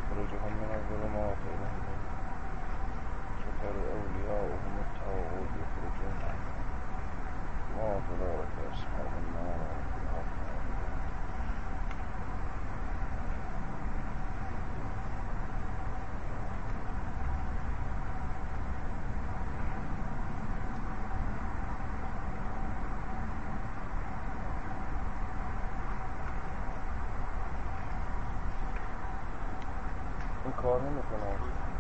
يخرجهم من الظلمات إلى النور كفر أولياؤهم الطاغوت يخرجونهم ما أولئك أصحاب النار این کار نمیکنه.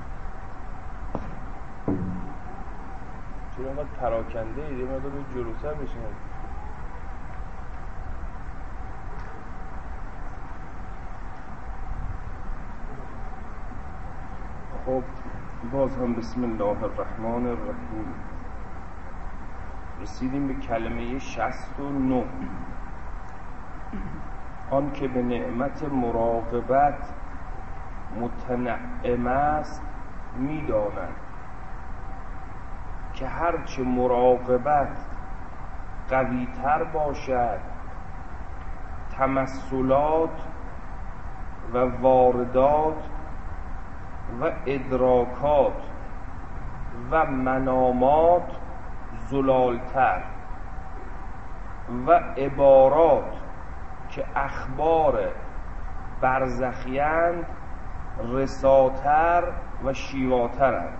چرا اینقدر پراکنده اید؟ یه مقدار به جلوتر بشین. خب باز هم بسم الله الرحمن الرحیم رسیدیم به کلمه 69. آن که به نعمت مراقبت متنعم است می‌داند که هرچه مراقبت قوی‌تر باشد تمثلات و واردات و ادراکات و منامات زلالتر و عبارات که اخبار برزخیند رساتر و شیواترند.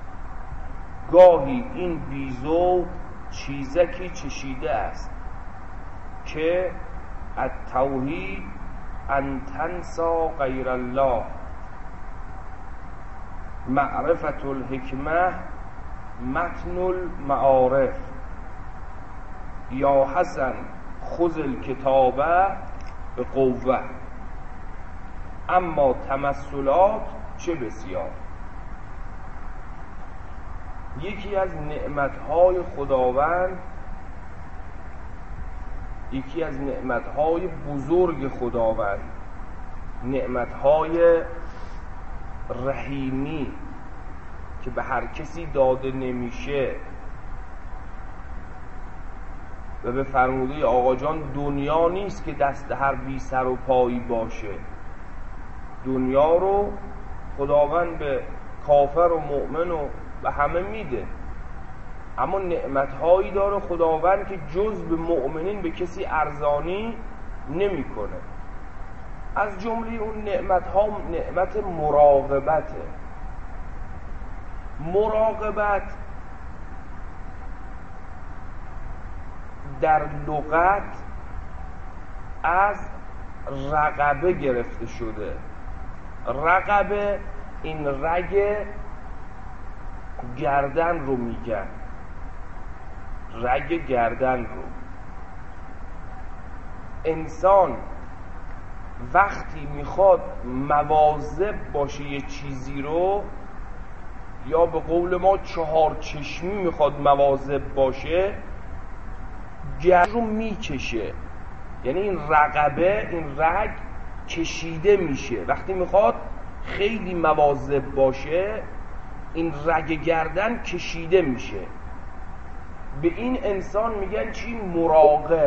گاهی این بیزو چیزکی چشیده است که التوحید ان تنسا غیر الله، معرفت الحکمه متن المعارف، یا حسن خذ الکتابه به قوه. اما تمثلات چه بسیار. یکی از نعمتهای خداوند، یکی از نعمتهای بزرگ خداوند، نعمتهای رحیمی که به هر کسی داده نمیشه و به فرموده آقا جان دنیا نیست که دست هر بی سر و پایی باشه. دنیا رو خداوند به کافر و مؤمن و به همه میده، اما نعمتهایی داره خداوند که جز به مؤمنین به کسی ارزانی نمیکنه. از جمله اون نعمتها نعمت مراقبته. مراقبت در لغت از رقبه گرفته شده. رقبه این رگ گردن رو میگن، رگ گردن رو. انسان وقتی میخواد مواظب باشه یه چیزی رو، یا به قول ما چهار چشمی میخواد مواظب باشه، گردن رو میکشه. یعنی این رقبه، این رگ کشیده میشه. وقتی میخواد خیلی مواظب باشه این رگ گردن کشیده میشه. به این انسان میگن چی؟ مراقب.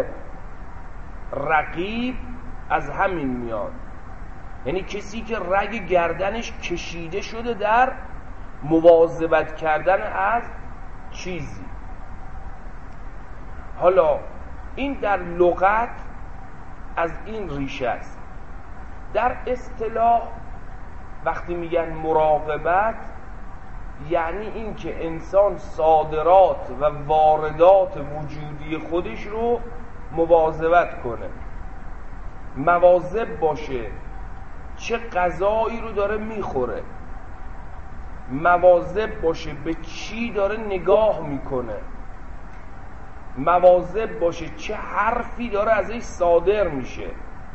رقیب از همین میاد، یعنی کسی که رگ گردنش کشیده شده در مواظبت کردن از چیزی. حالا این در لغت از این ریشه است. در اصطلاح وقتی میگن مراقبت یعنی این که انسان صادرات و واردات وجودی خودش رو مواظبت کنه، مواظب باشه چه غذایی رو داره میخوره، مواظب باشه به چی داره نگاه میکنه، مواظب باشه چه حرفی داره ازش صادر میشه.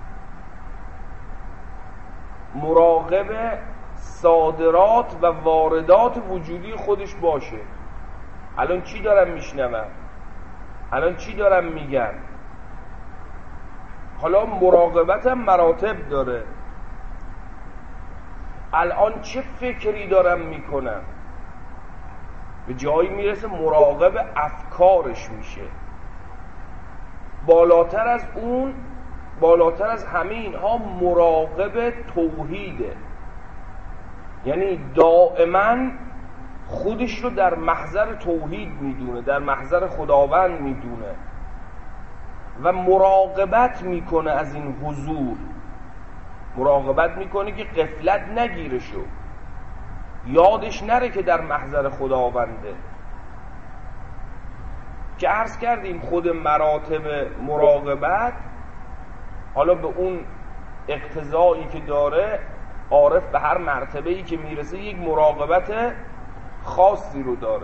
مراقب صادرات و واردات وجودی خودش باشه. الان چی دارم میشنوم؟ الان چی دارم میگم؟ حالا مراقبت هم مراتب داره. الان چه فکری دارم میکنم؟ به جایی میرسه مراقب افکارش میشه. بالاتر از اون، بالاتر از همه اینها مراقب توحیده. یعنی دائما خودش رو در محضر توحید میدونه، در محضر خداوند میدونه و مراقبت میکنه از این حضور، مراقبت میکنه که غفلت نگیره شو، یادش نره که در محضر خداونده. که عرض کردیم خود مراتب مراقبت حالا به اون اقتضایی که داره، عارف به هر مرتبه‌ای که میرسه یک مراقبت خاصی رو داره.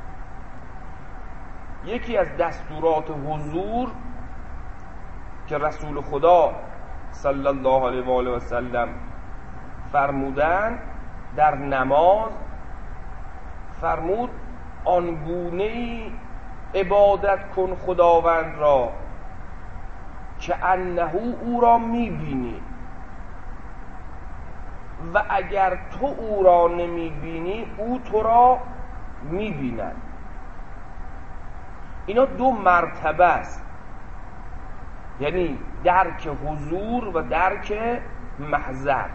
یکی از دستورات حضور که رسول خدا صلی الله علیه و آله و سلم فرمودن در نماز، فرمود آنگونه‌ای عبادت کن خداوند را که انه او را میبینی و اگر تو او را نمیبینی او تو را میبیند. اینا دو مرتبه است، یعنی درک حضور و درک محضر.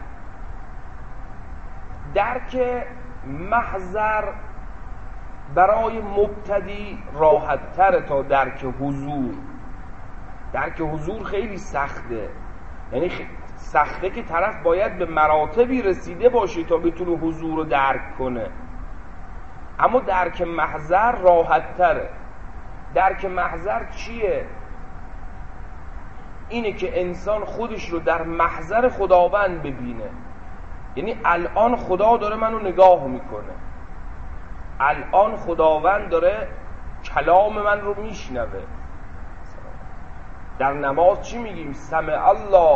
درک محضر برای مبتدی راحت تر تا درک حضور. درک حضور خیلی سخته، یعنی سخته که طرف باید به مراتبی رسیده باشه تا بتونه حضور رو درک کنه. اما درک محضر راحت تره. درک محضر چیه؟ اینه که انسان خودش رو در محضر خداوند ببینه، یعنی الان خدا داره منو نگاه میکنه، الان خداوند داره کلام من رو میشنوه. در نماز چی میگیم؟ سمع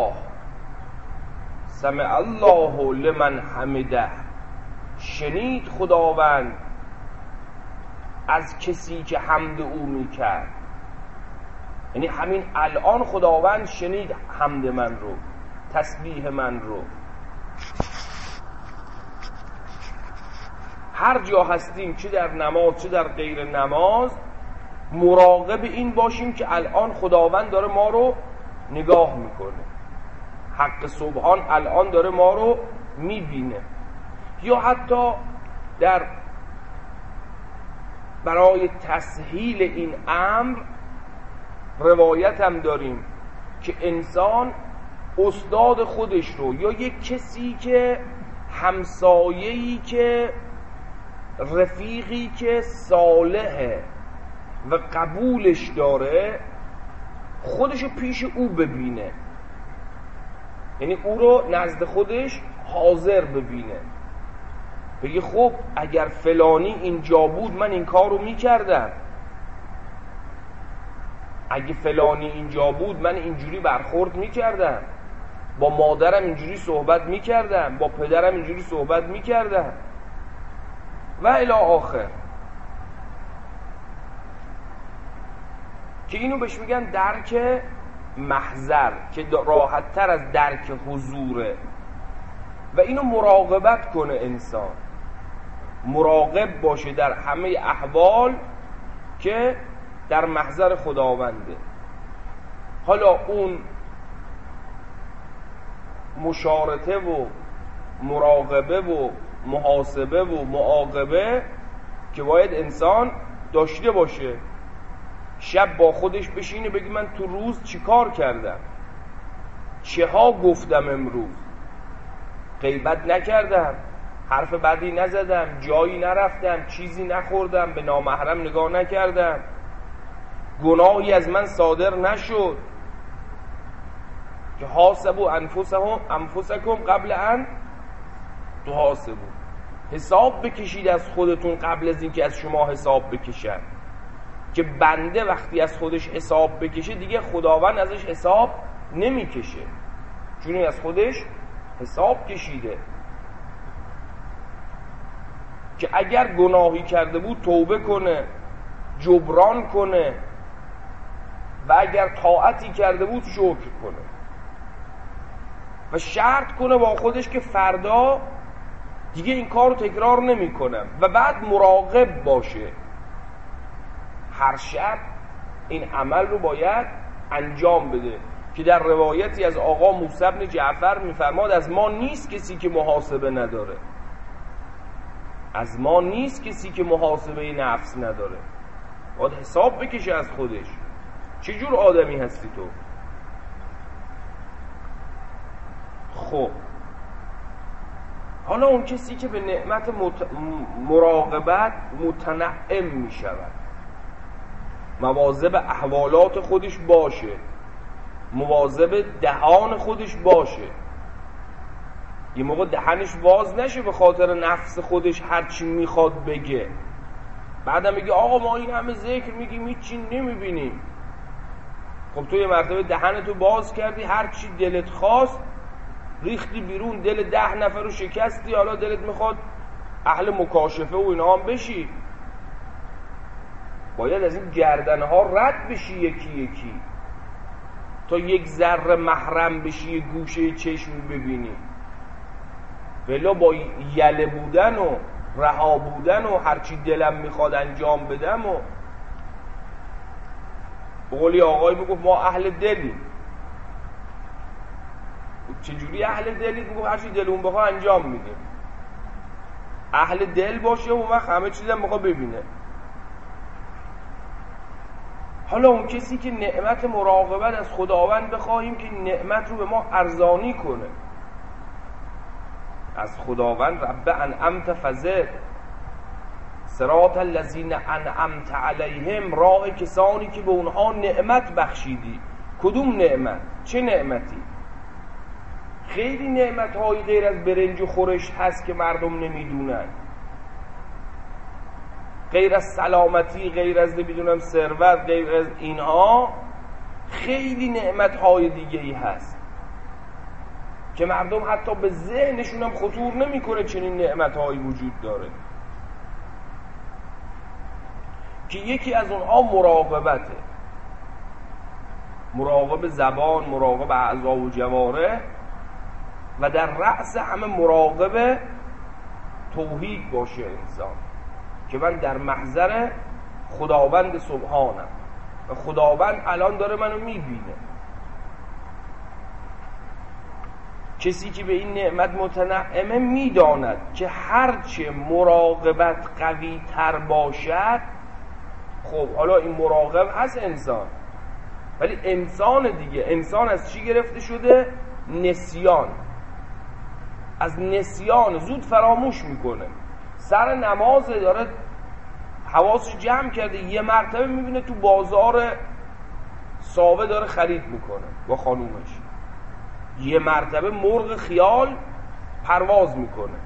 الله لمن حمده، شنید خداوند از کسی که حمد او میکرد. یعنی همین الان خداوند شنید حمد من رو، تسبیح من رو. هر جا هستیم، چه در نماز چه در غیر نماز، مراقب این باشیم که الان خداوند داره ما رو نگاه میکنه، حق سبحان الان داره ما رو میبینه. یا حتی برای تسهیل این امر روایت هم داریم که انسان استاد خودش رو یا یک کسی که همسایه‌ای که رفیقی که صالحه و قبولش داره، خودشو پیش او ببینه، یعنی او رو نزد خودش حاضر ببینه، بگه خب اگر فلانی اینجا بود من این کار رو میکردم، اگه فلانی اینجا بود من اینجوری برخورد میکردم، با مادرم اینجوری صحبت میکردم، با پدرم اینجوری صحبت میکردم و الی آخر. که اینو بهش میگن درک محضر که راحت تر از درک حضوره. و اینو مراقبت کنه انسان، مراقب باشه در همه احوال که در محضر خداونده. حالا اون مشارطه و مراقبه و محاسبه و معاقبه که باید انسان داشته باشه. شب با خودش بشینه بگی من تو روز چی کار کردم، چه ها گفتم، امروز غیبت نکردم، حرف بدی نزدم، جایی نرفتم، چیزی نخوردم، به نامحرم نگاه نکردم، گناهی از من صادر نشد. که حاسبوا انفسکم قبل ان تحاسبوا، حساب بکشید از خودتون قبل از اینکه از شما حساب بکشن. که بنده وقتی از خودش حساب بکشه دیگه خداوند ازش حساب نمیکشه، چون از خودش حساب کشیده. که اگر گناهی کرده بود توبه کنه، جبران کنه، و اگر طاعتی کرده بود شکر کنه و شرط کنه با خودش که فردا دیگه این کار رو تکرار نمی کنم. و بعد مراقب باشه، هر شب این عمل رو باید انجام بده. که در روایتی از آقا موسی بن جعفر میفرماد از ما نیست کسی که محاسبه نداره. از ما نیست کسی که محاسبه نفس نداره، باید حساب بکشه از خودش. چه جور آدمی هستی تو؟ خب حالا اون کسی که به نعمت مراقبت متنعم می شود، مواظب احوالات خودش باشه، مواظب دهان خودش باشه، یه موقع دهنش باز نشه به خاطر نفس خودش هرچی میخواد بگه، بعدم میگه آقا ما این همه ذکر میگیم هیچی نمیبینیم. خب تو یه مرتبه دهنتو باز کردی، هرچی دلت خواست ریختی بیرون، دل 10 نفر رو شکستی، حالا دلت میخواد اهل مکاشفه و اینا هم بشی. باید از این گردنها رد بشی یکی یکی تا یک ذره محرم بشی، یه گوشه چشم ببینی. ولی با یله بودن و رها بودن و هرچی دلم میخواد انجام بدم و بقولی آقای میگفت ما اهل دلیم. چجوری اهل دلی؟ میگفت هرچی دلون بخواه انجام میدیم. اهل دل باشه و وقت همه چیزم بخواه ببینه. حالا اون کسی که نعمت مراقبت از خداوند بخواهیم که نعمت رو به ما ارزانی کنه، از خداوند رب انعمت فزد صراط الذین انعمت علیهم، راه کسانی که به اونها نعمت بخشیدی. کدوم نعمت؟ چه نعمتی؟ خیلی نعمت‌های غیر از برنج و خورش هست که مردم نمیدونن، غیر از سلامتی، غیر از نمیدونم ثروت، غیر از اینها خیلی نعمت‌های دیگه‌ای هست که مردم حتی به ذهنشون هم خطور نمی‌کنه چنین نعمت‌هایی وجود داره، که یکی از اونها مراقبته. مراقب زبان، مراقب اعضا و جوارح، و در رأس همه مراقب توحید باشه انسان، که من در محضر خداوند سبحانم و خداوند الان داره منو میبینه. کسی که به این نعمت متنعمه میداند که هرچه مراقبت قوی تر باشد، خب حالا این مراقب هست انسان، ولی انسان دیگه، انسان از چی گرفته شده؟ نسیان. از نسیان زود فراموش میکنه. سر نماز داره حواسش جمع کرده، یه مرتبه میبینه تو بازار ساوه داره خرید میکنه با خانومش، یه مرتبه مرغ خیال پرواز میکنه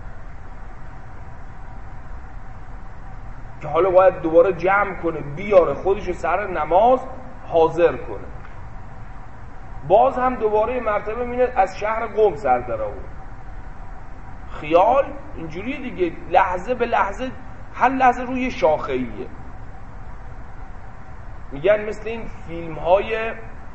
که حالا باید دوباره جمع کنه بیاره خودشو سر نماز حاضر کنه. باز هم دوباره یه مرتبه میبینه از شهر قم سر در آورد. خیال اینجوری دیگه، لحظه به لحظه، هر لحظه روی شاخه‌ایه. میگن مثل این فیلم های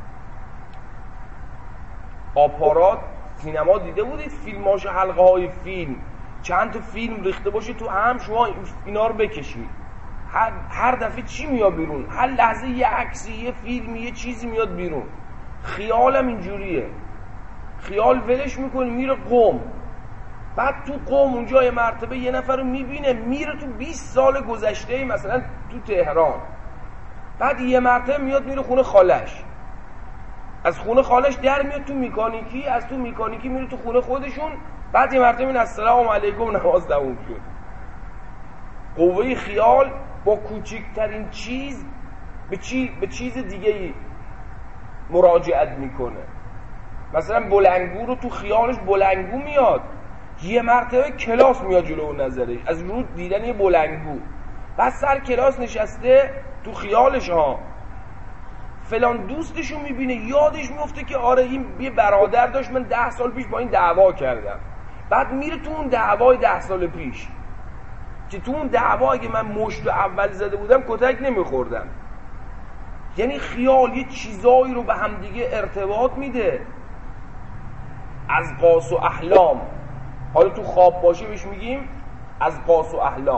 آپارات سینما دیده بودید؟ فیلماش حلقه های فیلم، چند تا فیلم ریخته باشه تو هم، شما اینا رو بکشید، هر دفعه چی میاد بیرون؟ هر لحظه یه عکسی، یه فیلمی، یه چیزی میاد بیرون. خیالم اینجوریه. خیال ولش میکنی میره قم، بعد تو قم اونجا یه مرتبه یه نفر رو میبینه میره تو 20 سال گذشته مثلا تو تهران، بعد یه مرتبه میاد میره خونه خالش، از خونه خالش در میاد تو مکانیکی، از تو مکانیکی میره تو خونه خودشون، بعد یه مرتبه این السلام علیکم نماز تموم شد. قوه خیال با کوچکترین چیز به چیز دیگه مراجعت میکنه. مثلا بلنگو رو تو خیالش بلنگو میاد، یه مرتبه کلاس میاد جلو نظرش از رو دیدن یه بلنگو، بعد سر کلاس نشسته تو خیالش ها فلان دوستشو میبینه، یادش میفته که آره این یه برادر داشت من 10 سال پیش با این دعوا کردم، بعد میره تو اون دعوای 10 سال پیش که تو اون دعوا اگه من مشت اول زده بودم کتک نمیخوردم. یعنی خیال یه چیزایی رو به هم دیگه ارتباط میده از قاس و احلام. حالا تو خواب باشه بهش میگیم از قاس و احلام.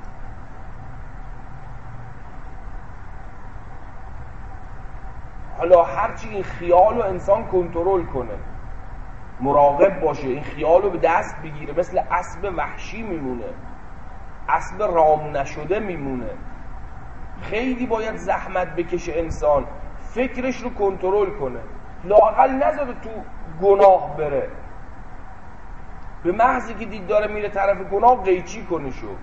حالا هرچی این خیال رو انسان کنترل کنه، مراقب باشه، این خیال رو به دست بگیره، مثل اسب وحشی میمونه. اسب رام نشده میمونه. خیلی باید زحمت بکشه انسان، فکرش رو کنترل کنه، لااقل نذاره تو گناه بره. به محضی که دید داره میره طرف گناه قیچی کنه شو.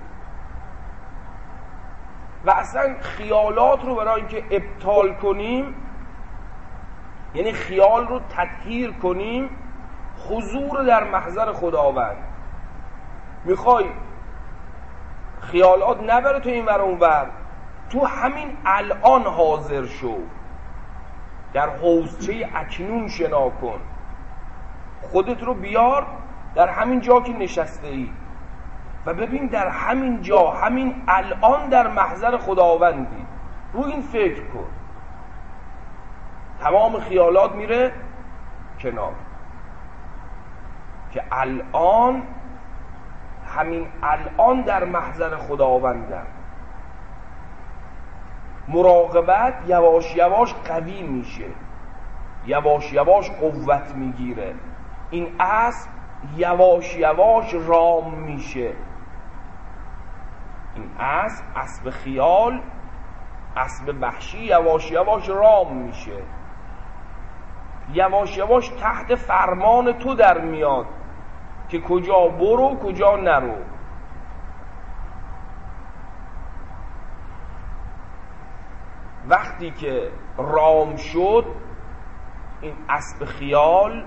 و اصلا خیالات رو برای اینکه ابطال کنیم، یعنی خیال رو تطهیر کنیم، حضور در محضر خداوند. میخوای خیالات نبره تو این ور اون ور، تو همین الان حاضر شو، در حوضچه اکنون شنا کن، خودت رو بیار در همین جا که نشسته ای و ببین در همین جا، همین الان در محضر خداوندی. رو این فکر کن، تمام خیالات میره کنار که الان، همین الان در محضر خداوندم. مراقبت یواش یواش قوی میشه، یواش یواش قوت میگیره، این اسب یواش یواش رام میشه. این اسب خیال، اسب وحشی یواش یواش رام میشه، یواش یواش تحت فرمان تو در میاد که کجا برو کجا نرو. وقتی که رام شد این اسب خیال،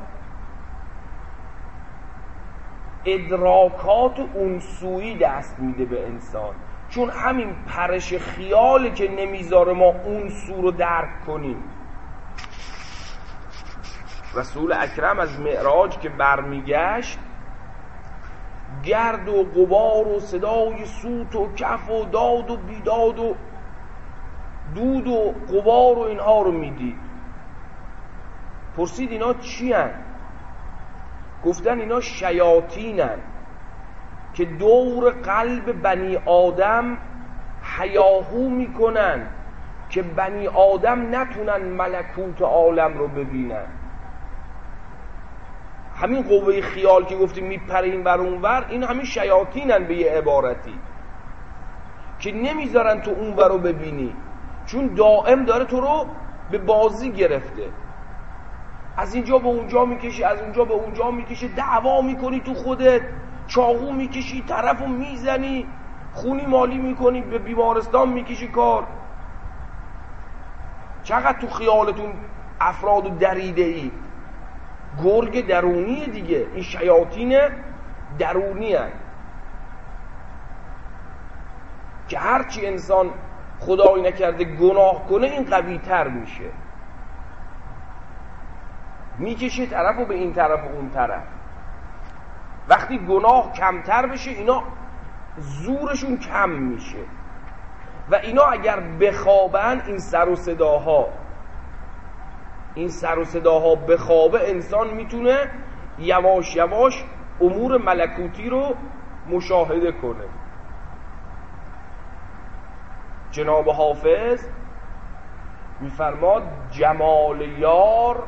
ادراکات اون سویی دست میده به انسان، چون همین پرش خیاله که نمیذاره ما اون سو رو درک کنیم. رسول اکرم از معراج که برمیگشت، گرد و غبار و صدای سوت و کف و داد و بیداد و دود و غبار و اینها رو میدید. پرسید اینا چی هن؟ گفتن اینا شیاطینن که دور قلب بنی آدم هیاهو میکنن که بنی آدم نتونن ملکوت عالم رو ببینن. همین قوه خیال که گفتیم میپره این ور اون ور، این همین شیاطینن به یه عبارتی، که نمیذارن تو اون ور رو ببینی، چون دائم داره تو رو به بازی گرفته، از اینجا به اونجا میکشی، از اونجا به اونجا میکشی، دعوا میکنی تو خودت، چاقو میکشی، طرفو میزنی، خونی مالی میکنی، به بیمارستان میکشی کار. چقدر تو خیالتون افراد دریده ای. گرگ درونی دیگه، این شیاطین درونی هست که هرچی انسان خدایی نکرده گناه کنه این قوی تر میشه، میکشه طرفو به این طرف و اون طرف. وقتی گناه کمتر بشه اینا زورشون کم میشه و اینا اگر بخوابن، این سر و صداها بخوابه، انسان میتونه یواش یواش امور ملکوتی رو مشاهده کنه. جناب حافظ میفرماد جمال یار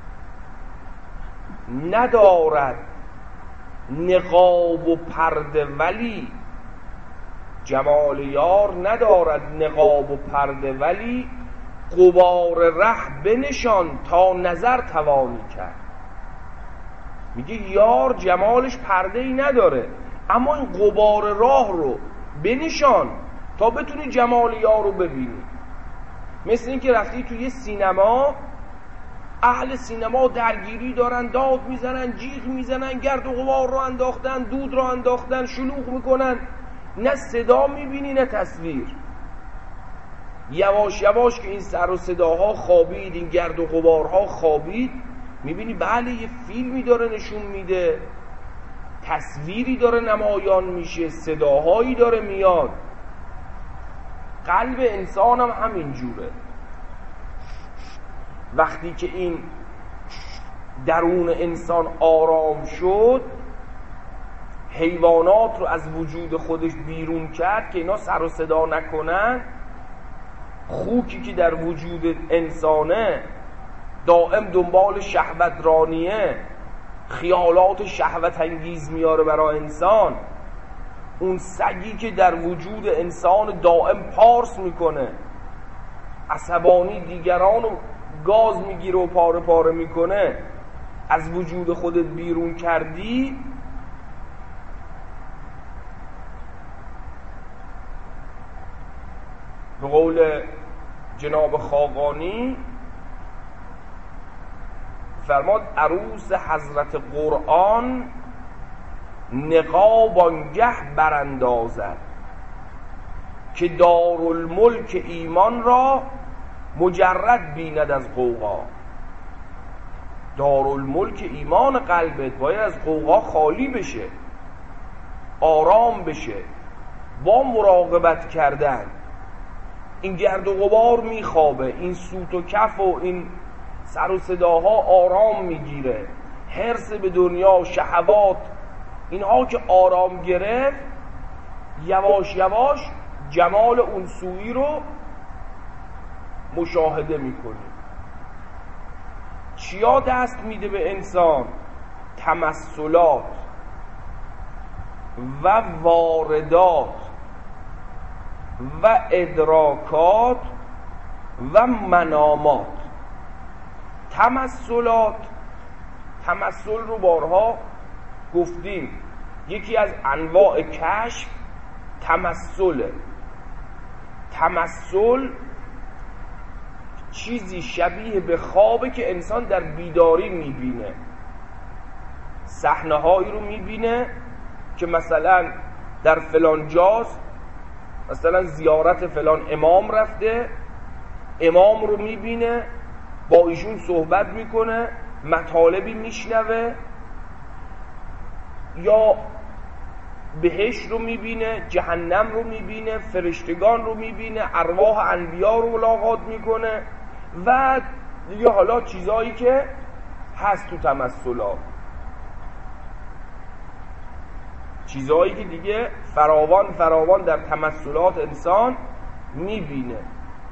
ندارد نقاب و پرده، ولی جمال یار ندارد نقاب و پرده، ولی غبار ره بنشان تا نظر توانی کرد. میگه یار جمالش پرده ای نداره، اما این غبار راه رو بنشان تا بتونی جمال یار رو ببینی. مثل این که رفتی توی یه سینما، اهل سینما درگیری دارن، داد میزنن، جیغ میزنن، گرد و غبار رو انداختن، دود رو انداختن، شلوغ میکنن، نه صدا میبینی نه تصویر. یواش یواش که این سر و صداها خوابید، این گرد و غبارها خوابید، میبینی بله یه فیلمی داره نشون میده، تصویری داره نمایان میشه، صداهایی داره میاد. قلب انسان هم همین جوره. وقتی که این درون انسان آرام شد، حیوانات رو از وجود خودش بیرون کرد که اینا سر و صدا نکنن، خوکی که در وجود انسانه دائم دنبال شهوت رانیه، خیالات شهوت انگیز میاره برای انسان، اون سگی که در وجود انسان دائم پارس میکنه، عصبانی دیگران رو گاز میگیره و پاره پاره میکنه، از وجود خودت بیرون کردی، به قول جناب خاقانی فرماد عروس حضرت قرآن نقاب آنگه براندازد که دارالملک ایمان را مجرد بیند از قوقا. دارالملک ایمان قلبت باید از قوقا خالی بشه، آرام بشه، با مراقبت کردن. این گرد و غبار میخوابه، این سوت و کف و این سر و صداها آرام میگیره، حرص به دنیا، شهوات، اینها که آرام گرفت، یواش یواش جمال اون سویی رو مشاهده میکنی. چیا دست میده به انسان؟ تمثلات و واردات و ادراکات و منامات. تمثل رو بارها گفتیم، یکی از انواع کشف تمثله. تمثل چیزی شبیه به خوابه که انسان در بیداری میبینه. صحنه هایی رو میبینه که مثلا در فلان جاست، مثلا زیارت فلان امام رفته، امام رو میبینه، با ایشون صحبت میکنه، مطالبی میشنوه، یا بهشت رو میبینه، جهنم رو میبینه، فرشتگان رو میبینه، ارواح انبیا رو ملاقات میکنه و دیگه حالا چیزایی که هست تو تمثلات، چیزایی که دیگه فراوان در تمثلات انسان میبینه.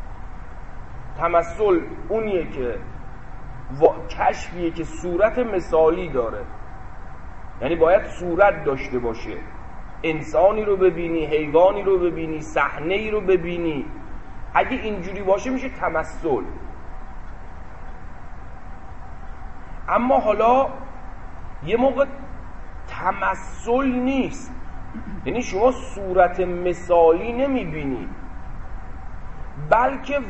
تمثل اونیه که کشفیه که صورت مثالی داره، یعنی باید صورت داشته باشه، انسانی رو ببینی، حیوانی رو ببینی، صحنه‌ای رو ببینی. اگه اینجوری باشه میشه تمثل. اما حالا یه موقع تمثل نیست، یعنی شما صورت مثالی نمیبینی، بلکه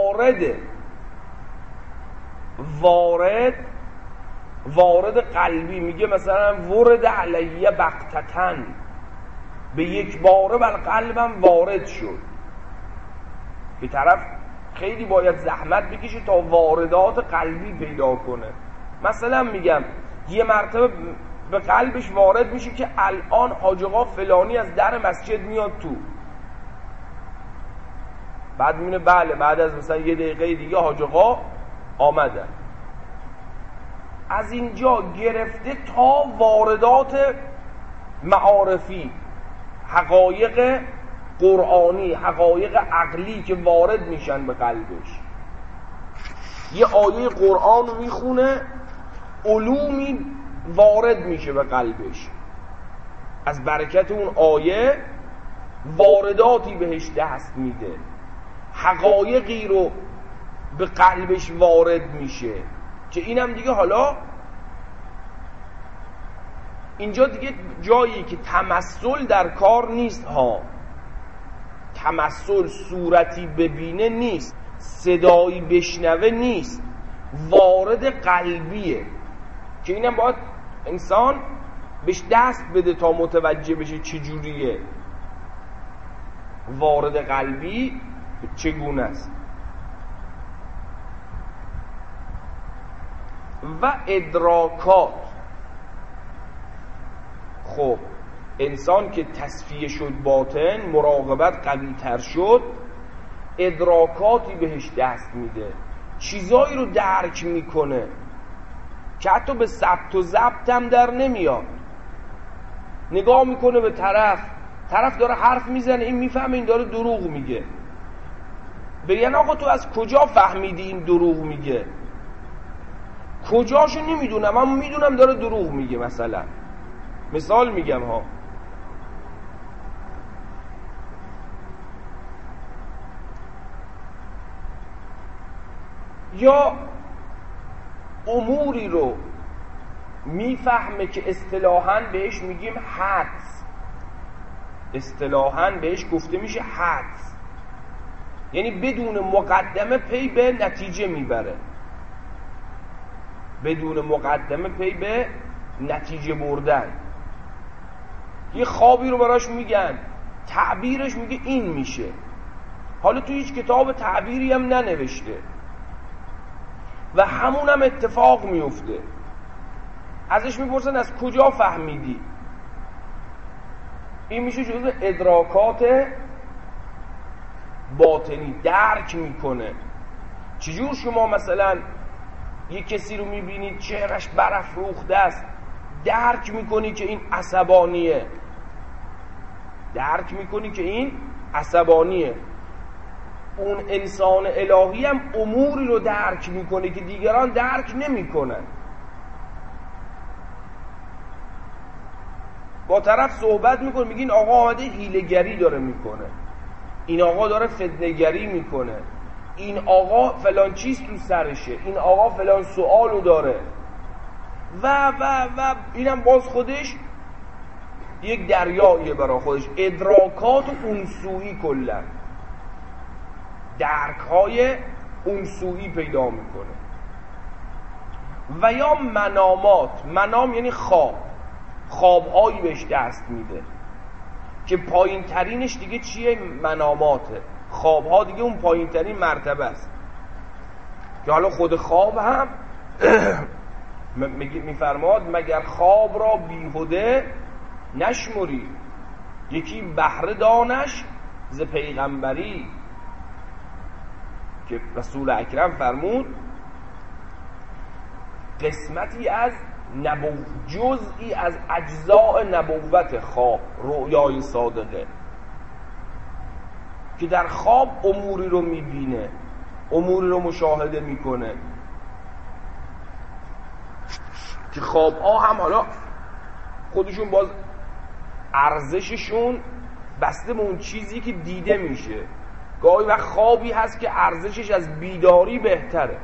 وارد قلبی. میگه مثلا ورد علیه بغتتن، به یک باره بر قلبم وارد شد. به طرف خیلی باید زحمت بکشه تا واردات قلبی پیدا کنه. مثلا میگم یه مرتبه به قلبش وارد میشه که الان حاج آقا فلانی از در مسجد میاد تو، بعد میبینه بله بعد از مثلا یه دقیقه دیگه حاج آقا آمدن. از اینجا گرفته تا واردات معارفی، حقایق قرآنی، حقایق عقلی که وارد میشن به قلبش. یه آیه قرآن رو میخونه، علومی وارد میشه به قلبش، از برکت اون آیه وارداتی بهش دست میده، حقایقی رو به قلبش وارد میشه که اینم دیگه حالا اینجا دیگه جایی که تمثل در کار نیست ها. تمثل صورتی ببینه نیست، صدایی بشنوه نیست، وارد قلبیه که اینم باید انسان بهش دست بده تا متوجه بشه چجوریه، وارد قلبی چگونه است. و ادراکات. خب انسان که تصفیه شد باطن، مراقبت قوی تر شد، ادراکاتی بهش دست میده، چیزایی رو درک میکنه که حتی به ثبت و ضبط هم در نمیاد. نگاه میکنه به طرف داره حرف میزنه، این میفهمه این داره دروغ میگه، بگن آقا تو از کجا فهمیدی این دروغ میگه؟ کجاشو نمیدونم اما میدونم داره دروغ میگه. مثلا مثال میگم ها، یا اموری رو میفهمه که اصطلاحاً بهش میگیم حدس، اصطلاحاً بهش گفته میشه حدس، یعنی بدون مقدمه پی به نتیجه میبره، بدون مقدمه پی به نتیجه بردن. یه خوابی رو براش میگن، تعبیرش میگه این میشه، حالا تو هیچ کتاب تعبیری هم ننوشته و همون هم اتفاق میفته. ازش میپرسن از کجا فهمیدی؟ این میشه جزء ادراکات باطنی، درک میکنه. چجور شما مثلا یک کسی رو میبینید چهرش برافروخته است، درک میکنی که این عصبانیه، درک میکنی که این عصبانیه. اون انسان الهی هم اموری رو درک میکنه که دیگران درک نمیکنن. با طرف صحبت میکنه، میگه این آقا آمده حیله‌گری داره میکنه، این آقا داره فتنه‌گری میکنه، این آقا فلان چیز تو سرشه، این آقا فلان سوالو داره و اینم باز خودش یک دریاییه برای خودش، ادراکات اونسویی، کلا درک‌های اونسویی پیدا میکنه. و یا منامات، منام یعنی خواب، خوابهایی بهش دست میده که پایین ترینش دیگه چیه؟ مناماته. خوابها دیگه اون پایین ترین مرتبه است که حالا خود خواب هم میفرماد مگر خواب را بیهوده نشمری، یکی بهره دانش ز پیغمبری، که رسول اکرم فرمود قسمتی از جزئی از اجزاء نبوت خواب، رؤیای صادقه، که در خواب اموری رو میبینه، اموری رو مشاهده میکنه، که خواب‌ها هم حالا خودشون باز ارزششون بسته به اون چیزی که دیده میشه. گاهی وقت خوابی هست که ارزشش از بیداری بهتره،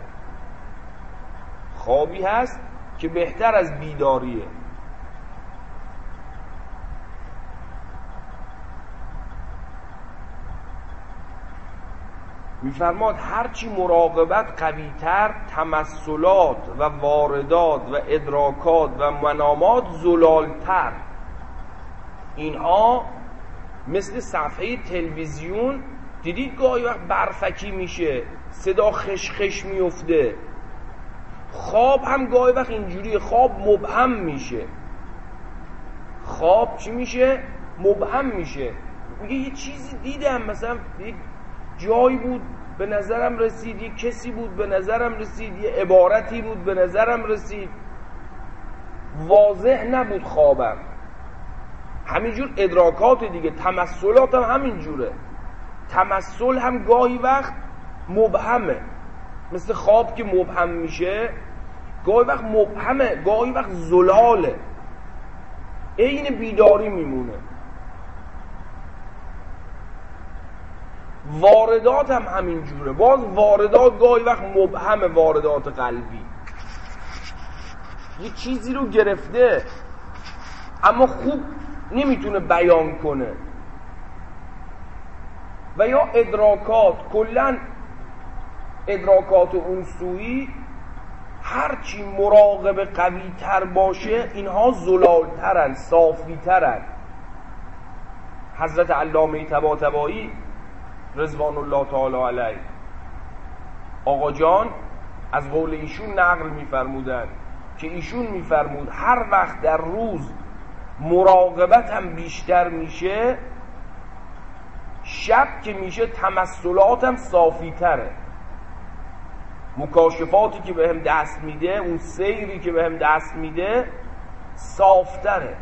خوابی هست که بهتر از بیداریه. میفرماد هرچی مراقبت قویتر، تمثلات و واردات و ادراکات و منامات زلالتر. اینها مثل صفحه تلویزیون، دیدید گاهی وقت برفکی میشه، صدا خشخش میفته. خواب هم گاهی وقت اینجوری، خواب مبهم میشه. خواب چی میشه؟ مبهم میشه. میگه یه چیزی دیدم، مثلا یک جایی بود به نظرم رسید، یه کسی بود به نظرم رسید، یه عبارتی بود به نظرم رسید، واضح نبود خوابم. همینجور ادراکات دیگه، تمثلات هم همینجوره. تمثل هم گاهی وقت مبهمه، مثل خواب که مبهم میشه، گاهی وقت مبهمه، گاهی وقت زلاله، عین بیداری میمونه. واردات هم همینجوره، باز واردات گاهی وقت مبهمه، واردات قلبی، یه چیزی رو گرفته اما خوب نمیتونه بیان کنه. و یا ادراکات، کلن ادراکات اونسویی هرچی مراقب قوی تر باشه اینها زلالترن، صافی ترن. حضرت علامه طباطبایی رضوان الله تعالی علیه، آقا جان از قول ایشون نقل میفرمودن که ایشون میفرمود هر وقت در روز مراقبت هم بیشتر میشه، شب که میشه تمثلات هم صافی تره. مکاشفاتی که به هم دست میده، اون سیری که به هم دست میده صافتره.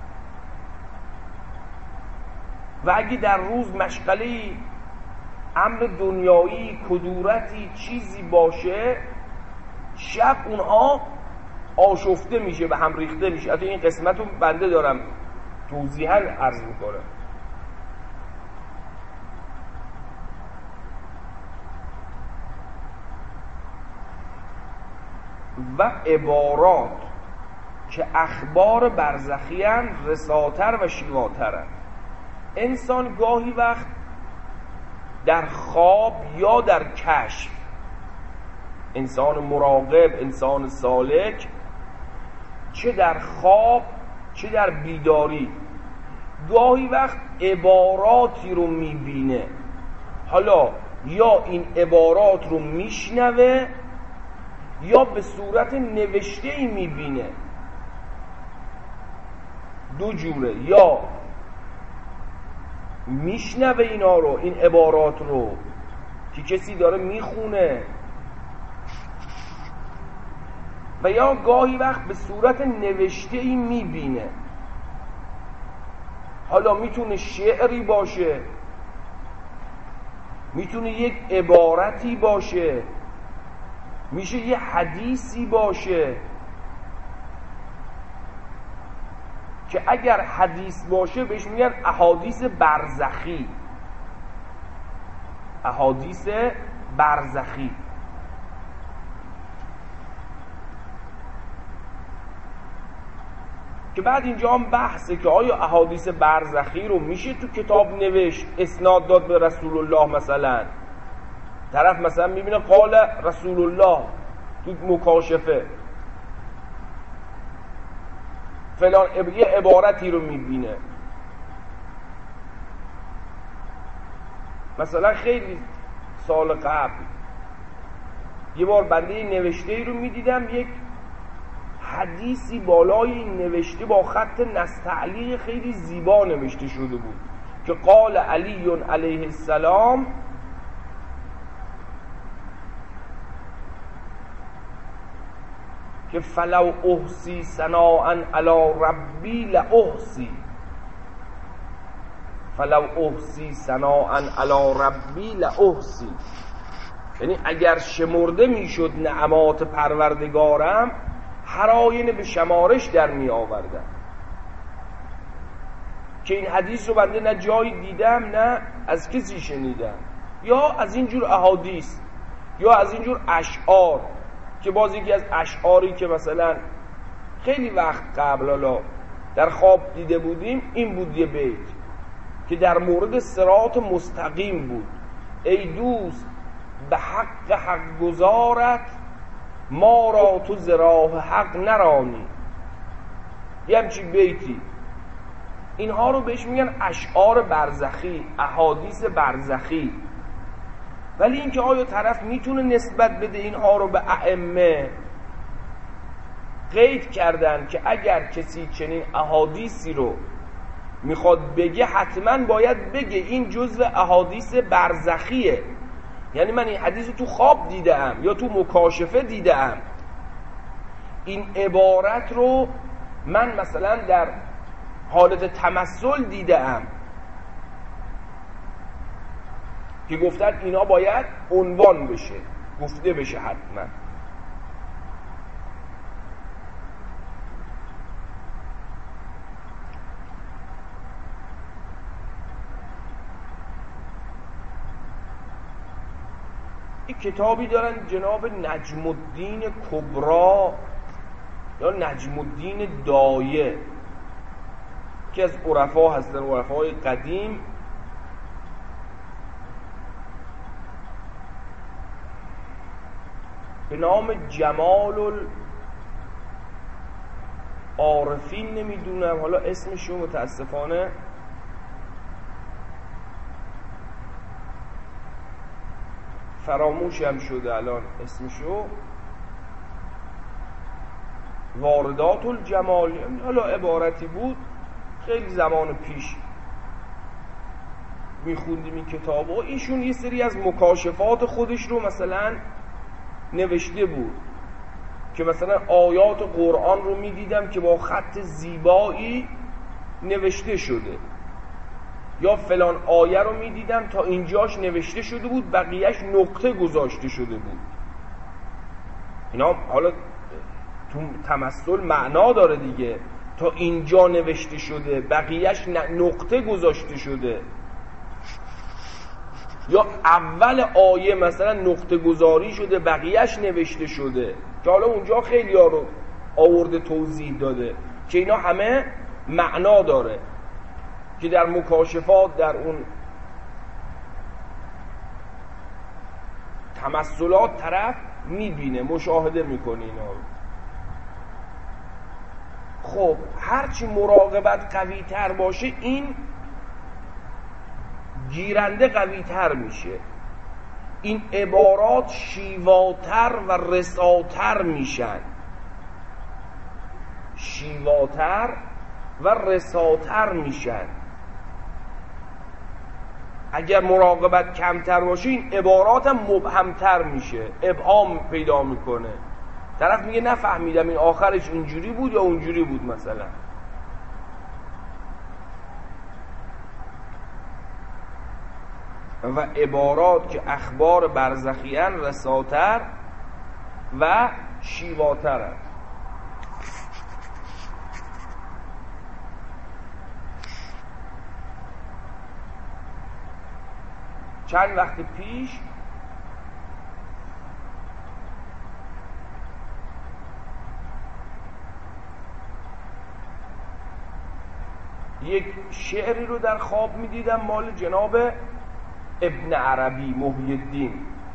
و اگه در روز مشغله امر دنیایی، کدورتی، چیزی باشه، شب اونها آشفته میشه، به هم ریخته میشه. حتی این قسمت رو بنده دارم توضیحاً عرض میکنم. و عبارات که اخبار برزخی هستند رساتر و شیواتر. انسان گاهی وقت در خواب یا در کشف، انسان مراقب، انسان سالک، چه در خواب چه در بیداری، گاهی وقت عباراتی رو میبینه. حالا یا این عبارات رو میشنوه یا به صورت نوشته‌ای میبینه. دو جوره، یا میشنوه اینا رو، این عبارات رو که کسی داره میخونه، و یا گاهی وقت به صورت نوشته‌ای میبینه. حالا میتونه شعری باشه، میتونه یک عبارتی باشه، میشه یه حدیثی باشه که اگر حدیث باشه بهش میگن احادیث برزخی. احادیث برزخی که بعد اینجا هم بحثه که آیا احادیث برزخی رو میشه تو کتاب نوشت، اسناد داد به رسول الله؟ مثلا طرف مثلا میبینه قال رسول الله تو مکاشفه فلان یه عبارتی رو میبینه. مثلا خیلی سال قبل یه بار بنده نوشته ای رو میدیدم، یک حدیثی بالای این نوشته با خط نستعلیق خیلی زیبا نوشته شده بود که قال علی علیه السلام که فلو احسی ثناء علی ربی لاحسی، فلو احسی ثناء علی ربی لاحسی، یعنی اگر شمرده میشد نعمات پروردگارم هر آینه به شمارش در می آوردم. که این حدیث رو بنده نه جایی دیدم نه از کسی شنیدم، یا از اینجور احادیث یا از اینجور اشعار، که باز یکی از اشعاری که مثلا خیلی وقت قبل حالا در خواب دیده بودیم این بود، یه بیت که در مورد صراط مستقیم بود: ای دوست به حق گزارت ما را تو ز راه حق نرانی. یه همچین بیتی. اینها رو بهش میگن اشعار برزخی، احادیث برزخی. ولی اینکه آیا طرف میتونه نسبت بده اینها رو به ائمه، قید کردن که اگر کسی چنین احادیثی رو میخواد بگه حتما باید بگه این جزء احادیث برزخیه. یعنی من این حدیث رو تو خواب دیدم یا تو مکاشفه دیدم، این عبارت رو من مثلا در حالت تمثل دیدم که گفتن اینا باید عنوان بشه، گفته بشه حتما. یک کتابی دارن جناب نجم الدین کبرا یا نجم الدین دایه که از عرفا هستن، عرفای قدیم، به نام جمال العارفین، نمیدونم حالا اسمشو متاسفانه فراموشم شده الان اسمشو، واردات الجمال، حالا عبارتی بود خیلی زمان پیش میخوندیم این کتاب و ایشون یه سری از مکاشفات خودش رو مثلا نوشته بود که مثلا آیات قرآن رو میدیدم که با خط زیبایی نوشته شده، یا فلان آیه رو میدیدم تا اینجاش نوشته شده بود بقیهش نقطه گذاشته شده بود. اینا حالا تو تمثل معنا داره دیگه، تا اینجا نوشته شده بقیهش نقطه گذاشته شده. یا اول آیه مثلا نقطه گذاری شده بقیهش نوشته شده که حالا اونجا خیلی ها رو آورده توضیح داده که اینا همه معنا داره که در مکاشفات در اون تمثلات طرف میبینه، مشاهده میکنه اینا رو. خب هرچی مراقبت قوی تر باشه این گیرنده قوی تر میشه، این عبارات شیواتر و رساتر میشن، شیواتر و رساتر میشن. اگر مراقبت کمتر باشه این عبارات هم مبهمتر میشه، ابهام پیدا میکنه، طرف میگه نفهمیدم این آخرش اینجوری بود یا اونجوری بود مثلا. و عبارات که اخبار برزخیان رساتر و شیواتر هست. چند وقت پیش یک شعری رو در خواب می‌دیدم مال جناب ابن عربی محی الدین.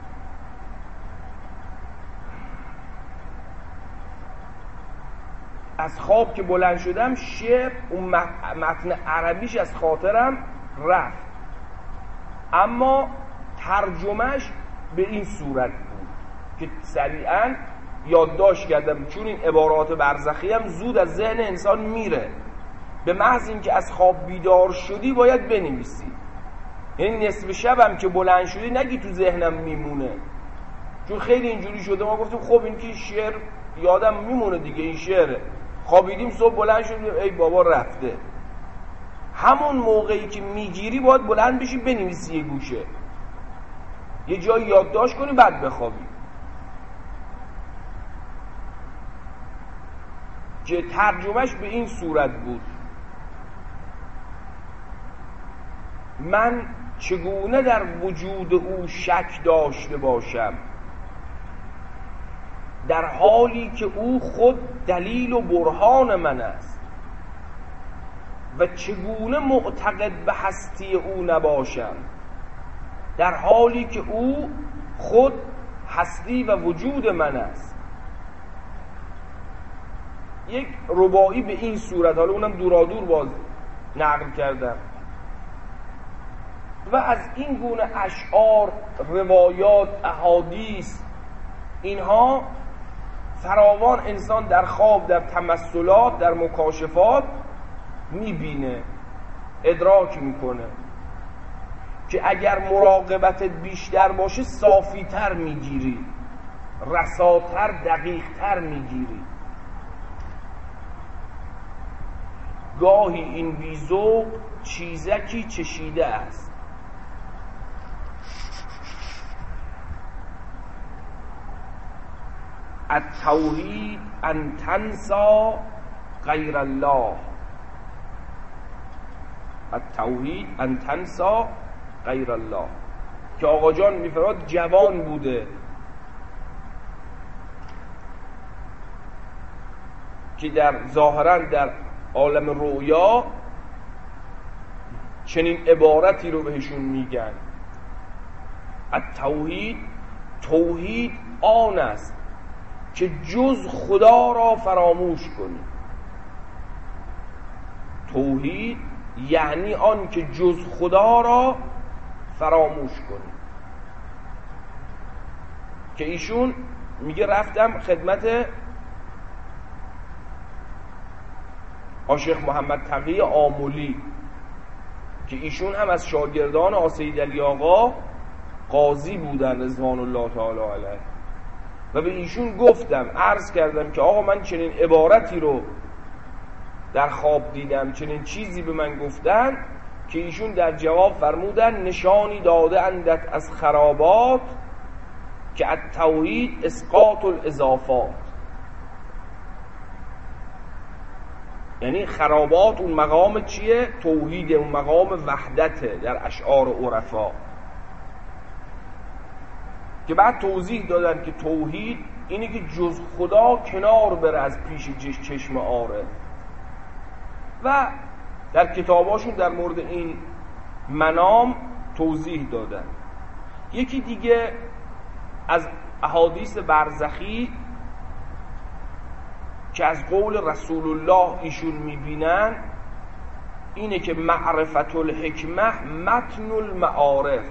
از خواب که بلند شدم شعر اون متن عربیش از خاطرم رفت، اما ترجمهش به این صورت بود که سریعا یادداشت کردم، چون این عبارات برزخی هم زود از ذهن انسان میره، به محض اینکه از خواب بیدار شدی باید بنویسی. یعنی نصف شبم که بلند شدی نگی تو ذهنم میمونه، چون خیلی اینجوری شده ما گفتیم خب این که شعر یادم میمونه دیگه، این شعره، خوابیدیم صبح بلند شدیم ای بابا رفته. همون موقعی که میگیری باید بلند بشی بنویسی، یه گوشه یه جایی یادداشت کنی بعد بخوابی. که ترجمهش به این صورت بود: من چگونه در وجود او شک داشته باشم در حالی که او خود دلیل و برهان من است، و چگونه معتقد به هستی او نباشم در حالی که او خود هستی و وجود من است. یک رباعی به این صورت، حالا اونم دورادور باز نقل کردم. و از این گونه اشعار، روایات، احادیث، اینها فراوان انسان در خواب، در تمثلات، در مکاشفات میبینه، ادراک میکنه که اگر مراقبتت بیشتر باشه صافیتر میگیری، رساتر، دقیقتر میگیری. گاهی این بیزوق چیزکی چشیده است. التوحید ان تنسى غیر الله، التوحید ان تنسى غیر الله. که آقا جان میفرماد جوان بوده که در ظاهرا در عالم رؤیا چنین عبارتی رو بهشون میگن: التوحید، توحید آن است که جز خدا را فراموش کنی. توحید یعنی آن که جز خدا را فراموش کنی. که ایشون میگه رفتم خدمت آشیخ محمد تقی آملی که ایشون هم از شاگردان آسید علی آقا قاضی بودن رضوان الله تعالی علیه، و به ایشون گفتم، عرض کردم که آقا من چنین عبارتی رو در خواب دیدم، چنین چیزی به من گفتن، که ایشون در جواب فرمودن نشانی داده اندت از خرابات که التوحید اسقاط الاضافات. یعنی خرابات اون مقام چیه؟ توحید، اون مقام وحدته در اشعار عرفا. که بعد توضیح دادن که توحید اینه که جز خدا کنار بره از پیش چشم عارف. و در کتاباشون در مورد این منام توضیح دادن. یکی دیگه از احادیث برزخی که از قول رسول الله ایشون میبینن اینه که معرفت الحکمه متن المعارف.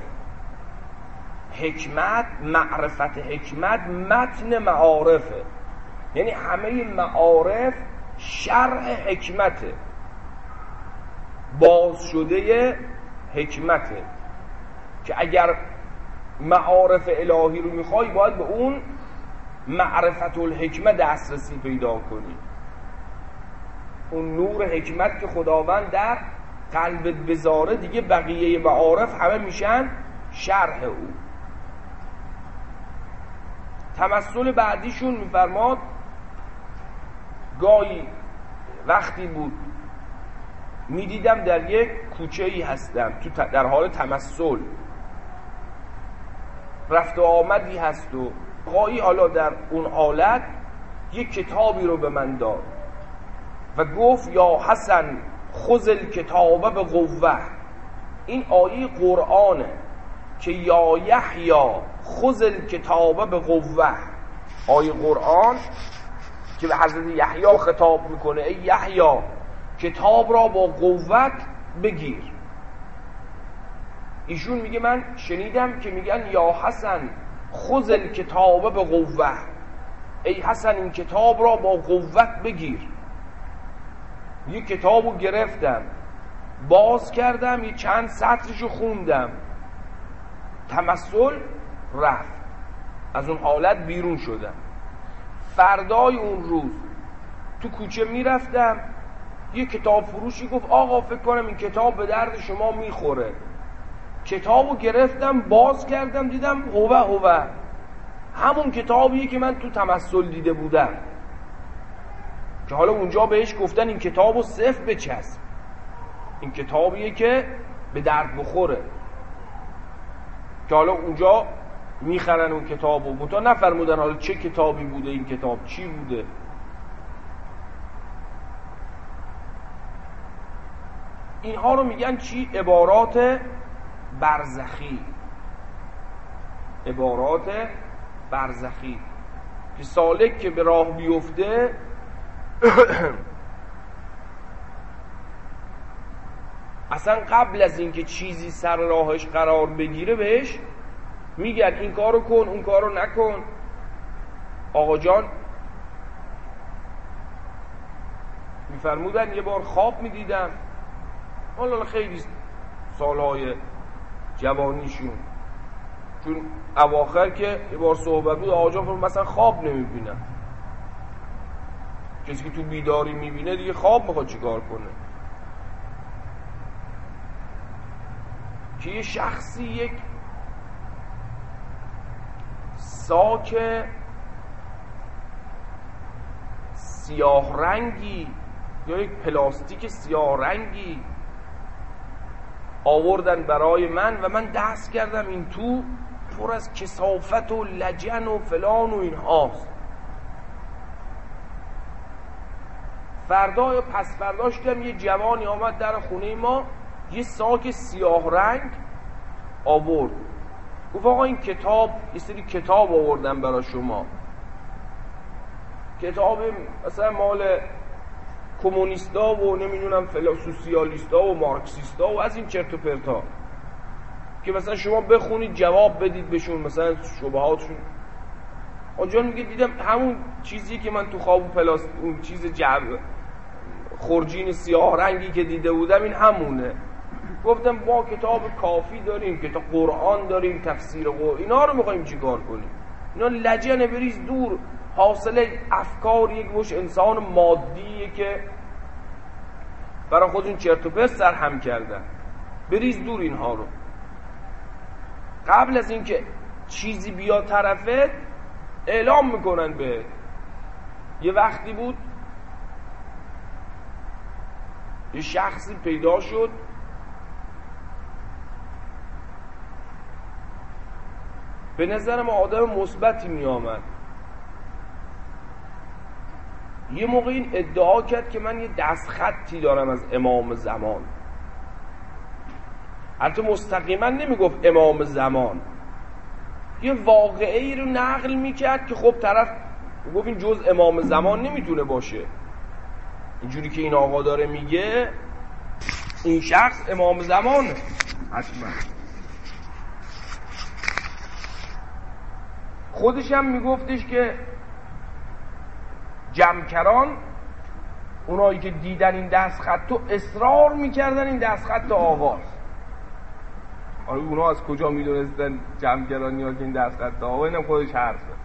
حکمت، معرفت حکمت متن معارفه، یعنی همه معارف شرح حکمته، باز شده حکمته، که اگر معارف الهی رو میخوای باید به اون معرفت الحکمه دسترسی پیدا کنی، اون نور حکمت که خداوند در قلبت بذاره، دیگه بقیه معارف همه میشن شرح او. تمثل بعدیشون میفرماد گاهی وقتی بود میدیدم در یک کوچه ای هستم در حال تمثل، رفت و آمدی هست و گاهی حالا در اون حالت یک کتابی رو به من داد و گفت یا حسن خذ الکتاب به قوه. این آیه قرآنه که یا یحیی خذ الکتاب به قوه، آیه قرآن که به حضرت یحیی خطاب میکنه ای یحیی کتاب را با قوت بگیر. ایشون میگه من شنیدم که میگن یا حسن خذ الکتاب به قوه، ای حسن این کتاب را با قوت بگیر. یه کتابو گرفتم، باز کردم، یه چند سطرشو خوندم، تمثل رفت، از اون حالت بیرون شدم. فردای اون روز تو کوچه میرفتم، یه کتاب فروشی گفت آقا فکر کنم این کتاب به درد شما میخوره. کتابو گرفتم، باز کردم، دیدم هوه همون کتابیه که من تو تمثل دیده بودم، که حالا اونجا بهش گفتن این کتابو صفر بچسب، این کتابیه که به درد بخوره، که حالا اونجا میخرن اون کتابو، منتها نفرمودن حالا چه کتابی بوده، این کتاب چی بوده. اینها رو میگن چی؟ عبارات برزخی. عبارات برزخی که سالک که به راه بیفته اصلا قبل از اینکه چیزی سر راهش قرار بگیره بهش میگن این کارو کن اون کارو نکن. آقا جان میفرمودن یه بار خواب میدیدم، حالا خیلی سالهای جوانیشون، چون اواخر که یه بار صحبت بود آقا جان مثلا خواب نمیبینم. کسی که تو بیداری میبینه دیگه خواب میخواد چیکار کنه؟ که یه شخصی یک ساک سیاه رنگی یا یک پلاستیک سیاه رنگی آوردن برای من و من دست کردم این تو پر از کثافت و لجن و فلان و این هاست. فردا یا پس فرداش دیدم یه جوانی آمد در خونه ما، یه ساک سیاه رنگ آورد، گفت آقا این کتاب، یه سری کتاب آوردم برای شما، کتاب مثلا مال کمونیستا و نمیدونم سوسیالیستا و مارکسیستا و از این چرت و پرتا، که مثلا شما بخونید جواب بدید بهشون مثلا شبهاتشون. آجان میگه دیدم همون چیزی که من تو خواب اون چیز خورجین سیاه رنگی که دیده بودم این همونه. گفتم با کتاب کافی داریم، کتاب قرآن داریم، تفسیر قرآن، اینا رو میخوایم چیکار کنیم؟ اینا لجنه، بریز دور. حاصله افکار یک مش انسان مادیه که برای خودشون چرت و پرت سرهم کردن، بریز دور اینها رو. قبل از اینکه چیزی بیاد طرفت اعلام میکنن به. یه وقتی بود یه شخصی پیدا شد به نظر ما آدم مثبتی می آمد. یه موقع این ادعا کرد که من یه دستخطی دارم از امام زمان. البته مستقیما نمیگفت امام زمان، یه واقعی رو نقل میکرد که خب طرف گفت این جز امام زمان نمیتونه باشه. اینجوری که این آقا داره میگه این شخص امام زمان حتما. خودش هم میگفتش که جمکران، اونایی که دیدن این دستخط رو اصرار میکردن این دستخط آقاست. آره اونا از کجا میدونستن جمکرانی ها که این دستخط آقا؟ اینم خودش حرفه.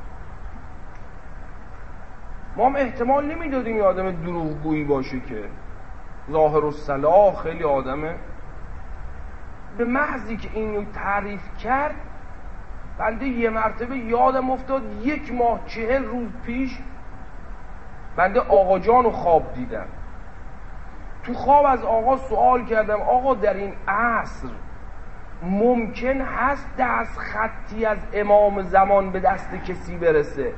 ما هم احتمال نمیدادیم یه آدم دروغگویی باشه که ظاهر الصلاح خیلی آدمه. به محضی که اینو تعریف کرد بنده یه مرتبه یادم افتاد 1 ماه 40 روز پیش بنده آقا جان رو خواب دیدم. تو خواب از آقا سوال کردم آقا در این عصر ممکن هست دست خطی از امام زمان به دست کسی برسه؟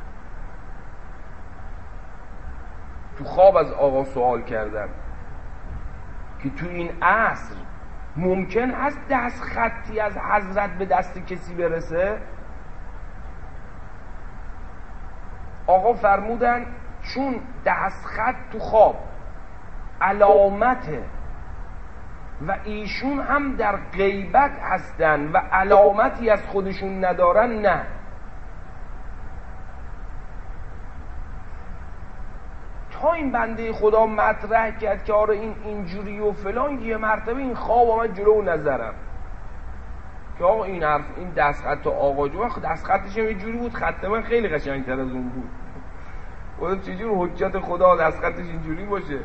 تو خواب از آقا سوال کردم که تو این عصر ممکن هست دست خطی از حضرت به دست کسی برسه؟ آقا فرمودن چون دست خط تو خواب علامته و ایشون هم در غیبت هستن و علامتی از خودشون ندارن، نه. تا این بنده خدا مطرح کرد که آره این اینجوری و فلان، یه مرتبه این خواب آمد جلو نظرم که آقا این حرف، این دستخط آقا جو دستخطش هم یه جوری بود، خط من خیلی قشنگتر از اون بود. گفتم چجور حجت خدا دستخطش اینجوری باشه؟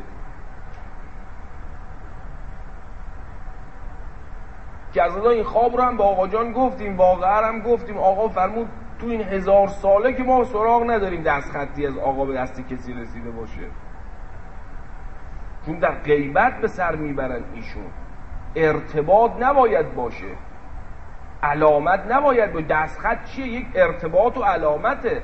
که از این خواب رو هم به آقا جان گفتیم، واقعا هم گفتیم. آقا فرمود تو این 1000 ساله که ما سراغ نداریم دستخطی از آقا به دست کسی رسیده باشه، چون در غیبت به سر میبرن ایشون. ارتباط نباید باشه، علامت نباید باشه. دستخط چیه؟ یک ارتباط و علامته.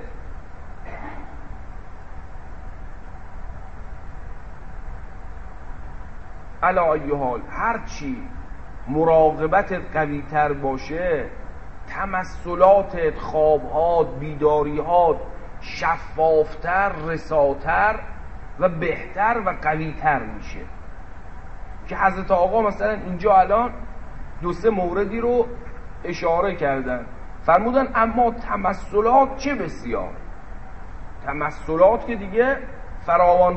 علی ای حال هرچی مراقبتت قوی تر باشه، تمثلاتت، خوابهات، بیداریهات شفافتر، رساتر و بهتر و قویتر میشه. که حضرت آقا مثلا اینجا الان 2-3 موردی رو اشاره کردن، فرمودن اما تمثلات چه بسیار. تمثلات که دیگه فراوان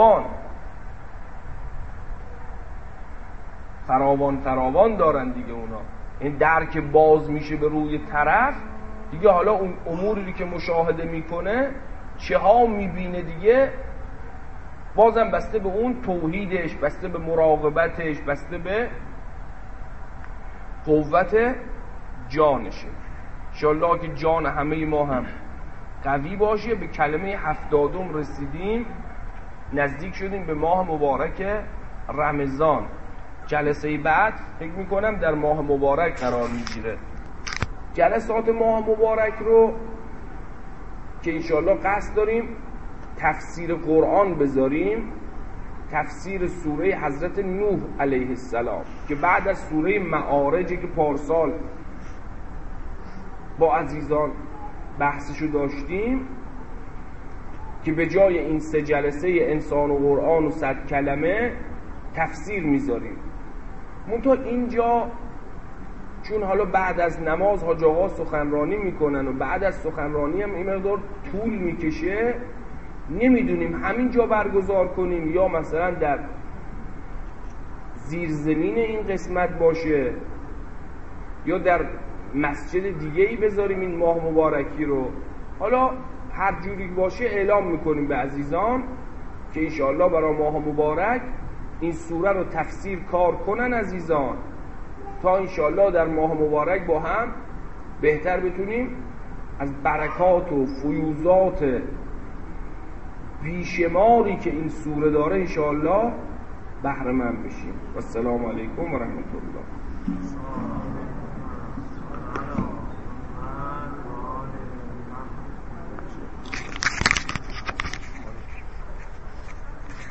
دارن دیگه اونا. این درک باز میشه به روی طرف دیگه، حالا اون اموری که مشاهده میکنه چه ها میبینه دیگه، بازم بسته به اون توحیدش، بسته به مراقبتش، بسته به قوت جانشه. انشاءالله که جان همه ما هم قوی باشه. به کلمه 70 رسیدیم، نزدیک شدیم به ماه مبارک رمضان. جلسه بعد فکر میکنم در ماه مبارک قرار میگیره. جلسات ماه مبارک رو که انشاءالله قصد داریم تفسیر قرآن بذاریم، تفسیر سوره حضرت نوح علیه السلام که بعد از سوره معارجی که پارسال با عزیزان بحثشو داشتیم، که به جای این 3 جلسه انسان و قرآن و 100 کلمه تفسیر میذاریم. منتها اینجا چون حالا بعد از نماز حاج آقا سخنرانی میکنن و بعد از سخنرانی هم این مقدار طول میکشه، نمیدونیم همینجا برگزار کنیم یا مثلا در زیرزمین این قسمت باشه یا در مسجد دیگه ای بذاریم این ماه مبارکی رو. حالا هر جوری باشه اعلام میکنیم به عزیزان که انشاءالله برای ماه مبارک این سوره رو تفسیر کار کنن عزیزان، تا انشاءالله در ماه مبارک با هم بهتر بتونیم از برکات و فیوزات بیشماری که این سوره داره انشاءالله بهره مند بشیم. و السلام علیکم و رحمت الله.